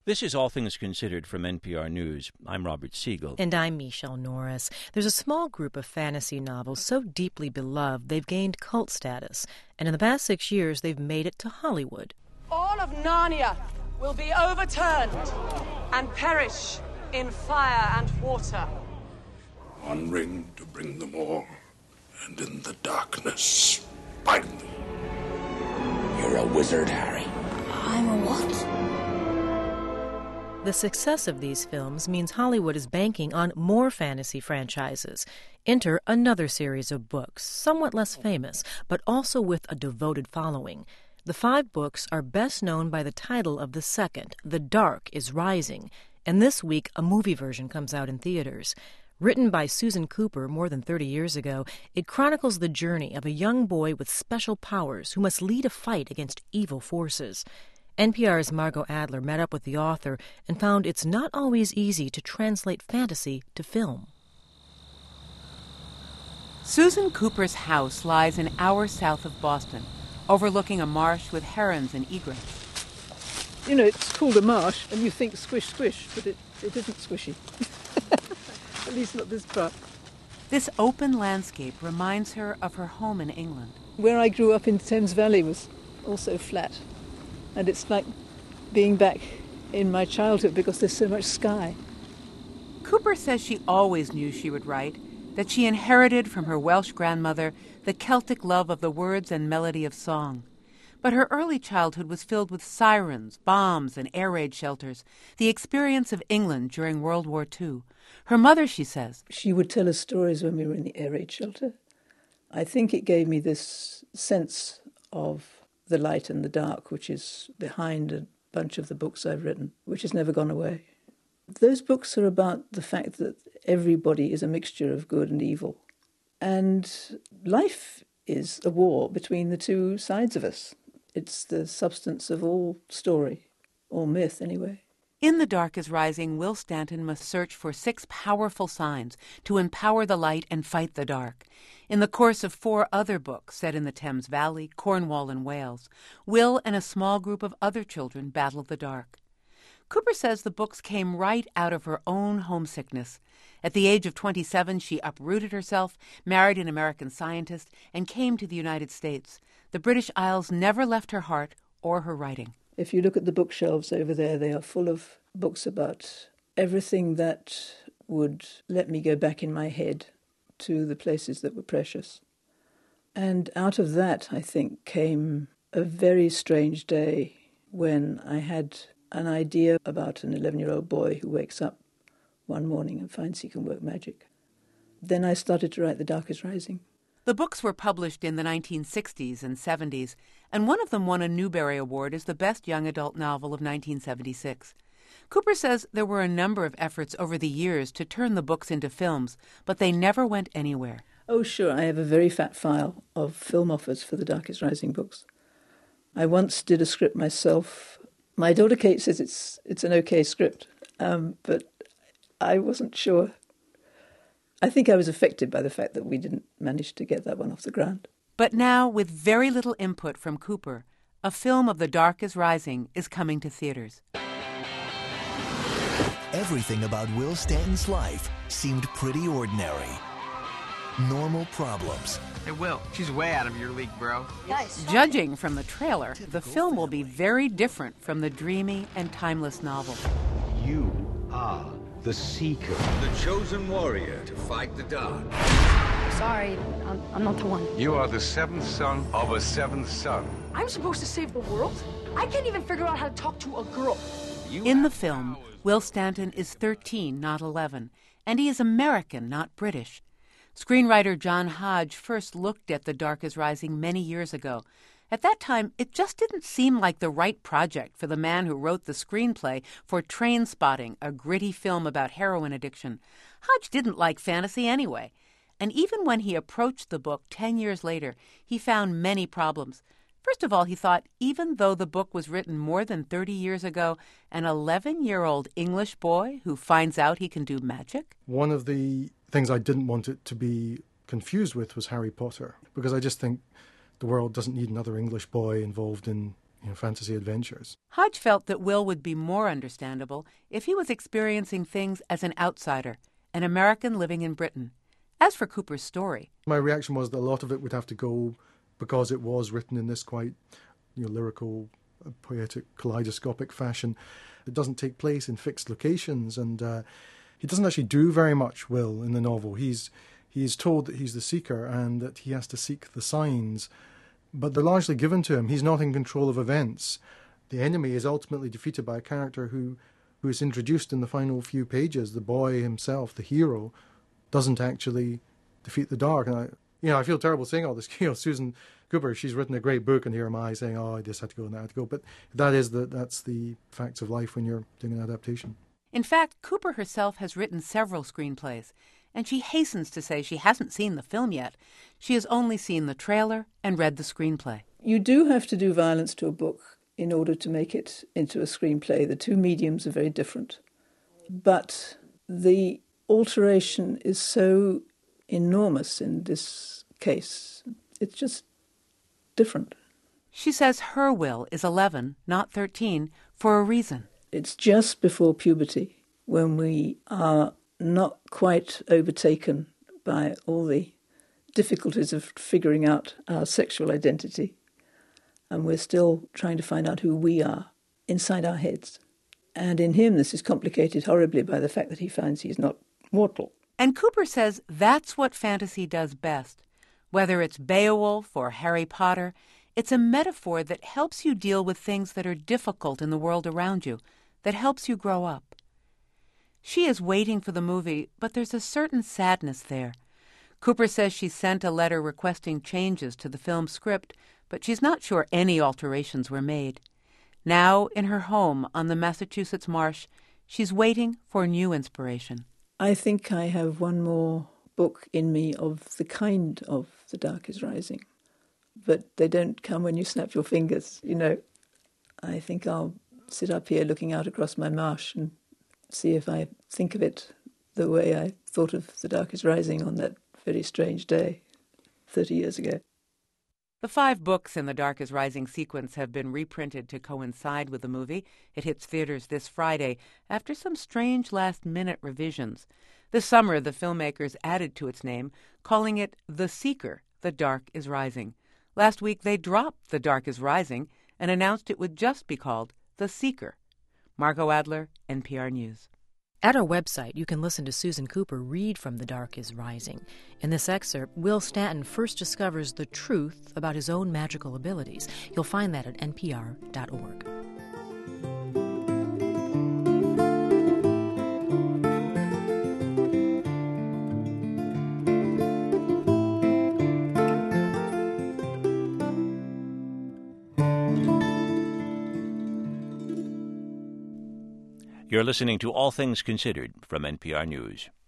This is All Things Considered from NPR News. I'm Robert Siegel. And I'm Michelle Norris. There's a small group of fantasy novels so deeply beloved they've gained cult status. And in the past 6 years, they've made it to Hollywood. All of Narnia will be overturned and perish in fire and water. One ring to bring them all, and in the darkness, bind them. You're a wizard, Harry. I'm a what? The success of these films means Hollywood is banking on more fantasy franchises. Enter another series of books, somewhat less famous, but also with a devoted following. The 5 books are best known by the title of the second, The Dark is Rising, and this week a movie version comes out in theaters. Written by Susan Cooper more than 30 years ago, it chronicles the journey of a young boy with special powers who must lead a fight against evil forces. NPR's Margot Adler met up with the author and found it's not always easy to translate fantasy to film. Susan Cooper's house lies an hour south of Boston, overlooking a marsh with herons and egrets. You know, it's called a marsh, and you think squish, squish, but it isn't squishy. At least not this part. This open landscape reminds her of her home in England. Where I grew up in Thames Valley was also flat. And it's like being back in my childhood because there's so much sky. Cooper says she always knew she would write, that she inherited from her Welsh grandmother the Celtic love of the words and melody of song. But her early childhood was filled with sirens, bombs, and air raid shelters, the experience of England during World War II. Her mother, she says, she would tell us stories when we were in the air raid shelter. I think it gave me this sense of the light and the dark, which is behind a bunch of the books I've written, which has never gone away. Those books are about the fact that everybody is a mixture of good and evil. And life is a war between the two sides of us. It's the substance of all story, all myth anyway. In The Dark is Rising, Will Stanton must search for 6 powerful signs to empower the light and fight the dark. In the course of 4 other books set in the Thames Valley, Cornwall, and Wales, Will and a small group of other children battle the dark. Cooper says the books came right out of her own homesickness. At the age of 27, she uprooted herself, married an American scientist, and came to the United States. The British Isles never left her heart or her writing. If you look at the bookshelves over there, they are full of books about everything that would let me go back in my head to the places that were precious. And out of that, I think, came a very strange day when I had an idea about an 11-year-old boy who wakes up one morning and finds he can work magic. Then I started to write The Dark is Rising. The books were published in the 1960s and 70s, and one of them won a Newbery Award as the best young adult novel of 1976. Cooper says there were a number of efforts over the years to turn the books into films, but they never went anywhere. Oh, sure, I have a very fat file of film offers for the Dark is Rising books. I once did a script myself. My daughter Kate says it's an okay script, but I wasn't sure. I think I was affected by the fact that we didn't manage to get that one off the ground. But now, with very little input from Cooper, a film of The Dark is Rising is coming to theaters. Everything about Will Stanton's life seemed pretty ordinary. Normal problems. Hey, Will, she's way out of your league, bro. Guys, Judging from the trailer, the film will be very different from the dreamy and timeless novel. You are the Seeker. The chosen warrior to fight the dark. sorry, I'm not the one. You are the 7th son of a 7th son. I'm supposed to save the world? I can't even figure out how to talk to a girl. In the film, Will Stanton is 13, not 11, and he is American, not British. Screenwriter John Hodge first looked at The Dark is Rising many years ago. At that time, it just didn't seem like the right project for the man who wrote the screenplay for Trainspotting, a gritty film about heroin addiction. Hodge didn't like fantasy anyway. And even when he approached the book 10 years later, he found many problems. First of all, he thought even though the book was written more than 30 years ago, an 11-year-old English boy who finds out he can do magic? One of the things I didn't want it to be confused with was Harry Potter, because I just think the world doesn't need another English boy involved in fantasy adventures. Hodge felt that Will would be more understandable if he was experiencing things as an outsider, an American living in Britain. As for Cooper's story, my reaction was that a lot of it would have to go, because it was written in this quite lyrical, poetic, kaleidoscopic fashion. It doesn't take place in fixed locations, and he doesn't actually do very much, Will, in the novel. He's told that he's the seeker and that he has to seek the signs, but they're largely given to him. He's not in control of events. The enemy is ultimately defeated by a character who is introduced in the final few pages. The boy himself, the hero, doesn't actually defeat the dark. And I feel terrible saying all this. Susan Cooper, she's written a great book, and here am I saying, oh, this had to go and that had to go. But that's the facts of life when you're doing an adaptation. In fact, Cooper herself has written several screenplays, and she hastens to say she hasn't seen the film yet. She has only seen the trailer and read the screenplay. You do have to do violence to a book in order to make it into a screenplay. The two mediums are very different. But the alteration is so enormous in this case. It's just different. She says her Will is 11, not 13, for a reason. It's just before puberty, when we are not quite overtaken by all the difficulties of figuring out our sexual identity. And we're still trying to find out who we are inside our heads. And in him, this is complicated horribly by the fact that he finds he's not mortal. And Cooper says that's what fantasy does best. Whether it's Beowulf or Harry Potter, it's a metaphor that helps you deal with things that are difficult in the world around you, that helps you grow up. She is waiting for the movie, but there's a certain sadness there. Cooper says she sent a letter requesting changes to the film script, but she's not sure any alterations were made. Now, in her home on the Massachusetts marsh, she's waiting for new inspiration. I think I have one more book in me of the kind of The Dark is Rising, but they don't come when you snap your fingers, I think I'll sit up here looking out across my marsh and see if I think of it the way I thought of The Dark is Rising on that very strange day 30 years ago. The 5 books in the Dark is Rising sequence have been reprinted to coincide with the movie. It hits theaters this Friday after some strange last-minute revisions. This summer, the filmmakers added to its name, calling it The Seeker, The Dark is Rising. Last week, they dropped The Dark is Rising and announced it would just be called The Seeker. Margot Adler, NPR News. At our website, you can listen to Susan Cooper read from The Dark is Rising. In this excerpt, Will Stanton first discovers the truth about his own magical abilities. You'll find that at npr.org. You're listening to All Things Considered from NPR News.